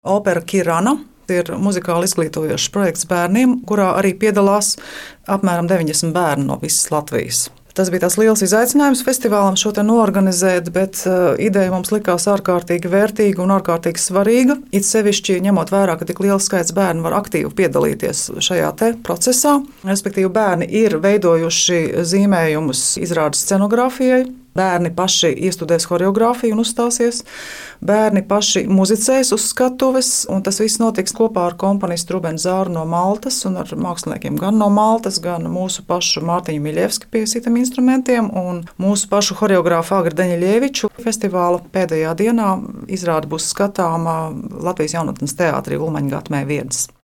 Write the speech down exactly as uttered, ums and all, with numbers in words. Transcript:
Opera Kirana ir muzikāli izglītojošs projekts bērniem, kurā arī piedalās apmēram deviņdesmit bērni no visas Latvijas. Tas bija tas liels izaicinājums festivālam šo te noorganizēt, bet uh, ideja mums likās ārkārtīgi vērtīga un ārkārtīgi svarīga. It sevišķi ņemot vērā, ka tik liels skaits bērnu var aktīvi piedalīties šajā te procesā. Respektīvi, bērni ir veidojuši zīmējumus izrādes scenogrāfijai. Bērni paši iestudēs choreogrāfiju un uzstāsies, bērni paši muzicēs uz skatuves, un tas viss notiks kopā ar komponistu Rubenu Zāru no Maltas un ar māksliniekiem gan no Maltas, gan mūsu pašu Mārtiņu Miļevski pie sitam instrumentiem un mūsu pašu choreogrāfu Agri Deņļieviču. Festivāla pēdējā dienā izrāde būs skatāma Latvijas jaunatnes teātrī Ulmaņa Gatmē Viedas.